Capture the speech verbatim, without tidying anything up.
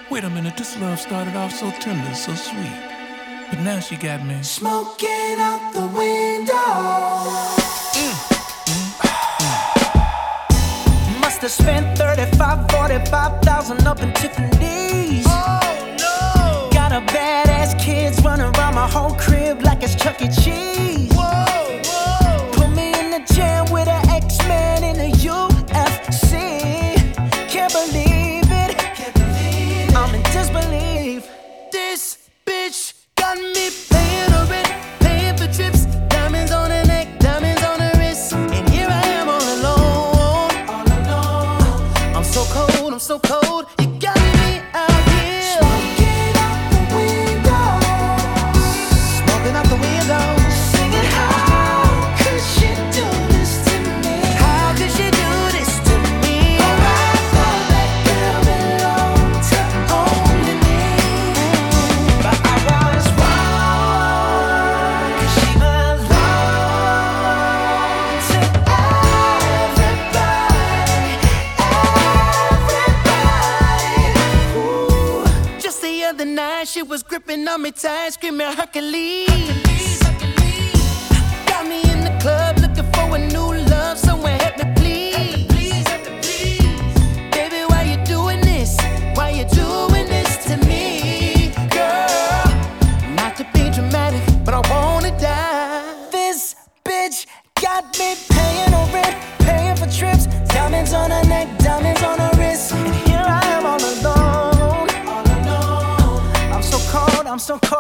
Wait a minute, this love started off so tender, so sweet. But now she got me smoking out the window. Mm. Mm. Must have spent thirty-five, forty-five thousand up in Tiffany's. Oh no! Got a badass kids running around my whole crib like it's Chuck E. Cheese. Whoa, whoa! Put me in the jam with an X-Men in the U F C. Can't believe it. Can't believe it. I'm in disbelief. This bitch got me paying her rent, paying for trips, diamonds on her neck, diamonds on her wrist, and here I am all alone, all alone. I'm so cold, I'm so cold. You got me out here Smoking out the window, smoking out the window, singing, how could she do this to me? how could she do this to me? Oh, I thought that girl belonged to only me, but I was wrong, 'cause she belonged to everybody, everybody. Ooh. Just the other night she was gripping on me tight, screaming Hercules. Got me in the club looking for a new love, someone help me please. Baby, why you doing this? Why you doing this to me, girl? Not to be dramatic, but I wanna die. This bitch got me paying her rent, paying for trips, diamonds on her neck, diamonds on her wrist, and here I am all alone. All alone. I'm so cold, I'm so cold.